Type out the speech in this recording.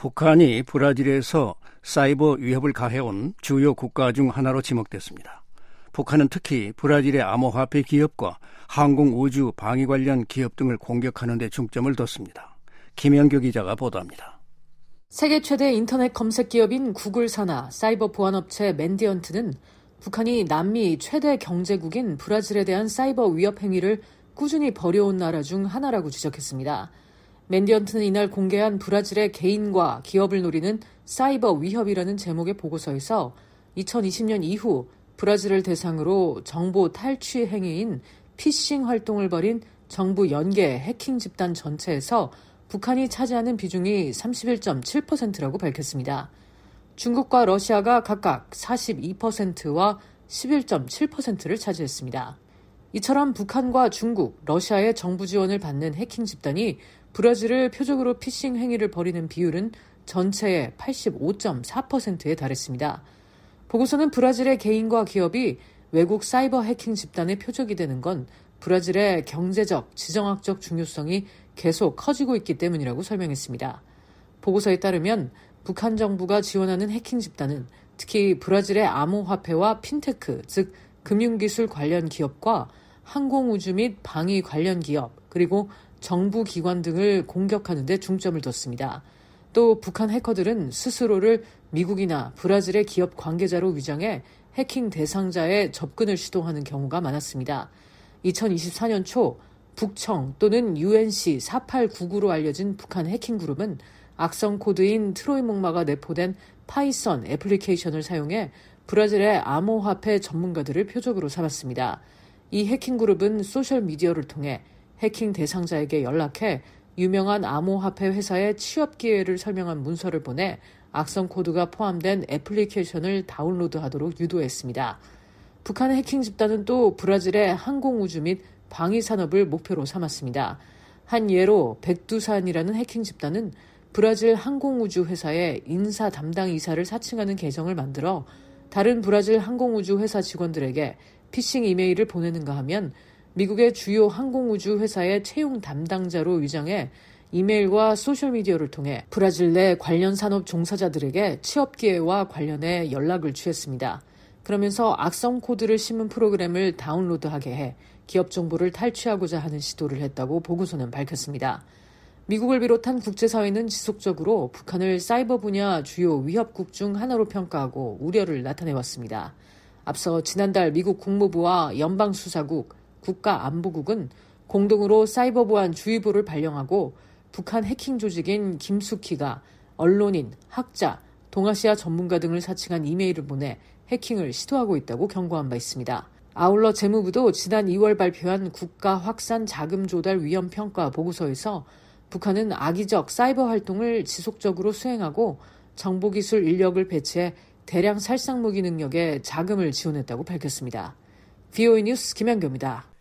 북한이 브라질에서 사이버 위협을 가해온 주요 국가 중 하나로 지목됐습니다. 북한은 특히 브라질의 암호화폐 기업과 항공우주 방위 관련 기업 등을 공격하는 데 중점을 뒀습니다. 김현규 기자가 보도합니다. 세계 최대 인터넷 검색 기업인 구글 산하 사이버 보안업체 맨디언트는 북한이 남미 최대 경제국인 브라질에 대한 사이버 위협 행위를 꾸준히 벌여온 나라 중 하나라고 지적했습니다. 맨디언트는 이날 공개한 브라질의 개인과 기업을 노리는 사이버 위협이라는 제목의 보고서에서 2020년 이후 브라질을 대상으로 정보 탈취 행위인 피싱 활동을 벌인 정부 연계 해킹 집단 전체에서 북한이 차지하는 비중이 31.7%라고 밝혔습니다. 중국과 러시아가 각각 42%와 11.7%를 차지했습니다. 이처럼 북한과 중국, 러시아의 정부 지원을 받는 해킹 집단이 브라질을 표적으로 피싱 행위를 벌이는 비율은 전체의 85.4%에 달했습니다. 보고서는 브라질의 개인과 기업이 외국 사이버 해킹 집단의 표적이 되는 건 브라질의 경제적, 지정학적 중요성이 계속 커지고 있기 때문이라고 설명했습니다. 보고서에 따르면 북한 정부가 지원하는 해킹 집단은 특히 브라질의 암호화폐와 핀테크, 즉 금융기술 관련 기업과 항공우주 및 방위 관련 기업, 그리고 정부 기관 등을 공격하는 데 중점을 뒀습니다. 또 북한 해커들은 스스로를 미국이나 브라질의 기업 관계자로 위장해 해킹 대상자의 접근을 시도하는 경우가 많았습니다. 2024년 초 북청 또는 UNC 4899로 알려진 북한 해킹 그룹은 악성 코드인 트로이 목마가 내포된 파이썬 애플리케이션을 사용해 브라질의 암호화폐 전문가들을 표적으로 삼았습니다. 이 해킹 그룹은 소셜미디어를 통해 해킹 대상자에게 연락해 유명한 암호화폐 회사의 취업 기회를 설명한 문서를 보내 악성 코드가 포함된 애플리케이션을 다운로드하도록 유도했습니다. 북한 해킹 집단은 또 브라질의 항공우주 및 방위 산업을 목표로 삼았습니다. 한 예로 백두산이라는 해킹 집단은 브라질 항공우주 회사의 인사 담당 이사를 사칭하는 계정을 만들어 다른 브라질 항공우주 회사 직원들에게 피싱 이메일을 보내는가 하면 미국의 주요 항공우주 회사의 채용 담당자로 위장해 이메일과 소셜미디어를 통해 브라질 내 관련 산업 종사자들에게 취업 기회와 관련해 연락을 취했습니다. 그러면서 악성 코드를 심은 프로그램을 다운로드하게 해 기업 정보를 탈취하고자 하는 시도를 했다고 보고서는 밝혔습니다. 미국을 비롯한 국제사회는 지속적으로 북한을 사이버 분야 주요 위협국 중 하나로 평가하고 우려를 나타내왔습니다. 앞서 지난달 미국 국무부와 연방수사국, 국가안보국은 공동으로 사이버 보안 주의보를 발령하고 북한 해킹 조직인 김숙희가 언론인, 학자, 동아시아 전문가 등을 사칭한 이메일을 보내 해킹을 시도하고 있다고 경고한 바 있습니다. 아울러 재무부도 지난 2월 발표한 국가 확산 자금 조달 위험 평가 보고서에서 북한은 악의적 사이버 활동을 지속적으로 수행하고 정보기술 인력을 배치해 대량 살상무기 능력에 자금을 지원했다고 밝혔습니다. VOA 뉴스 김현규입니다.